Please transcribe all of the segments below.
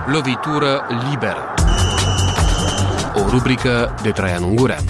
Lovitură liberă. O rubrică de Traian Ungureanu.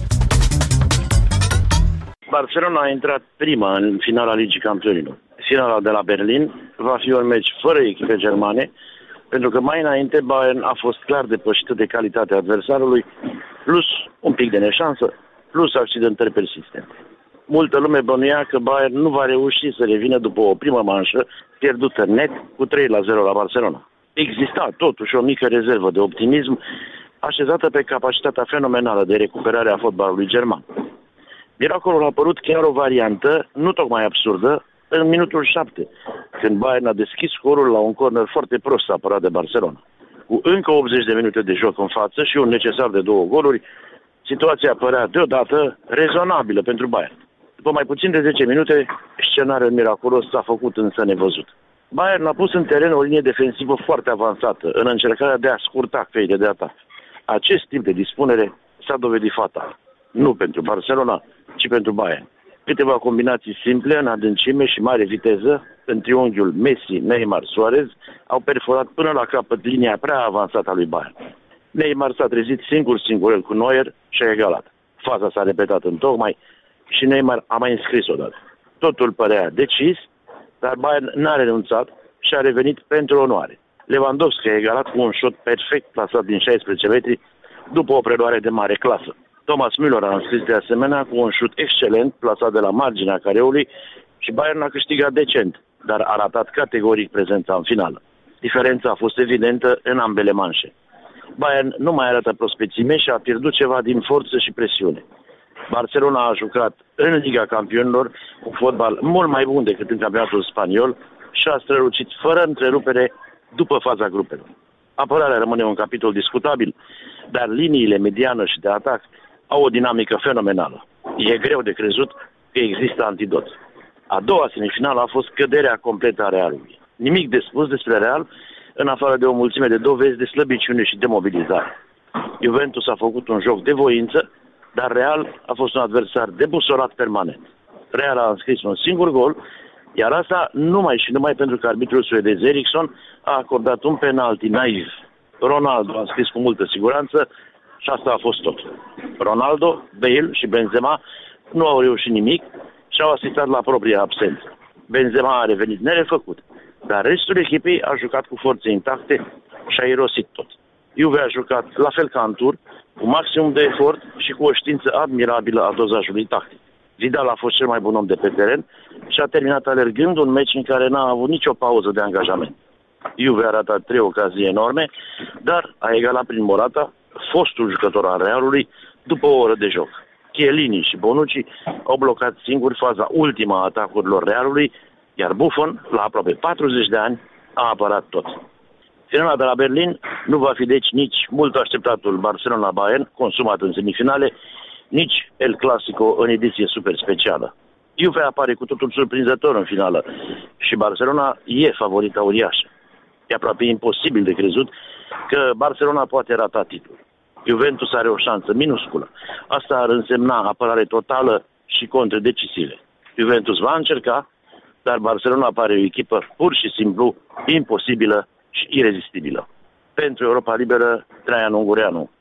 Barcelona a intrat prima în finala Ligii Campionilor. Finala de la Berlin va fi un meci fără echipe germane, pentru că mai înainte Bayern a fost clar depășită de calitatea adversarului, plus un pic de neșansă, plus accidentări persistente. Multă lume bănuia că Bayern nu va reuși să revină după o primă manșă pierdută net cu 3-0 la Barcelona. Exista totuși o mică rezervă de optimism așezată pe capacitatea fenomenală de recuperare a fotbalului german. Miracolul a apărut chiar o variantă, nu tocmai absurdă, în minutul 7, când Bayern a deschis scorul la un corner foarte prost apărat de Barcelona. Cu încă 80 de minute de joc în față și un necesar de 2 goluri, situația părea deodată rezonabilă pentru Bayern. După mai puțin de 10 minute, scenariul miraculos s-a făcut însă nevăzut. Bayern a pus în teren o linie defensivă foarte avansată, în încercarea de a scurta căile de atac. Acest tip de dispunere s-a dovedit fatal. Nu pentru Barcelona, ci pentru Bayern. Câteva combinații simple, în adâncime și mare viteză, în triunghiul Messi, Neymar, Suarez, au perforat până la capăt linia prea avansată a lui Bayern. Neymar s-a trezit singur cu Neuer și a egalat. Faza s-a repetat întocmai și Neymar a mai înscris odată. Totul părea decis, dar Bayern n-a renunțat și a revenit pentru onoare. Lewandowski a egalat cu un șut perfect plasat din 16 metri după o preluare de mare clasă. Thomas Müller a înscris de asemenea cu un șut excelent plasat de la marginea careului și Bayern a câștigat decent, dar a ratat categoric prezența în finală. Diferența a fost evidentă în ambele manșe. Bayern nu mai arată prospețime și a pierdut ceva din forță și presiune. Barcelona a jucat în Liga Campionilor un fotbal mult mai bun decât în campionatul spaniol și a strălucit fără întrerupere după faza grupelor. Apărarea rămâne un capitol discutabil, dar liniile mediană și de atac au o dinamică fenomenală. E greu de crezut că există antidot. A doua semifinală a fost căderea completă a Realului. Nimic de spus despre Real, în afară de o mulțime de dovezi de slăbiciune și demobilizare. Juventus a făcut un joc de voință, dar Real a fost un adversar debusolat permanent. Real a înscris un singur gol, iar asta numai pentru că arbitrul suedez Eriksson a acordat un penalti naiv. Ronaldo a înscris cu multă siguranță și asta a fost tot. Ronaldo, Bale și Benzema nu au reușit nimic și au asistat la propria absență. Benzema a revenit nerefăcut, dar restul echipei a jucat cu forțe intacte și a irosit tot. Juve a jucat la fel ca în tur, cu maximum de efort și cu o știință admirabilă a dozajului tactic. Vidal a fost cel mai bun om de pe teren și a terminat alergând un meci în care n-a avut nicio pauză de angajament. Juve a ratat 3 ocazii enorme, dar a egalat prin Morata, fostul jucător al Realului, după o oră de joc. Chiellini și Bonucci au blocat singuri faza ultima a atacurilor Realului, iar Buffon, la aproape 40 de ani, a apărat tot. Finala de la Berlin nu va fi deci nici mult așteptatul Barcelona-Bayern, consumat în semifinale, nici El Clasico în ediție super specială. Juve apare cu totul surprinzător în finală și Barcelona e favorita uriașă. E aproape imposibil de crezut că Barcelona poate rata titlul. Juventus are o șansă minusculă. Asta ar însemna apărare totală și contre decisive. Juventus va încerca, dar Barcelona pare o echipă pur și simplu imposibilă și irezistibilă. Pentru Europa Liberă, Traian Ungureanu.